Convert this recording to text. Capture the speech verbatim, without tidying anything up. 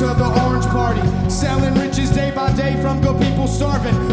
to the orange party. Selling riches day by day from good people starving.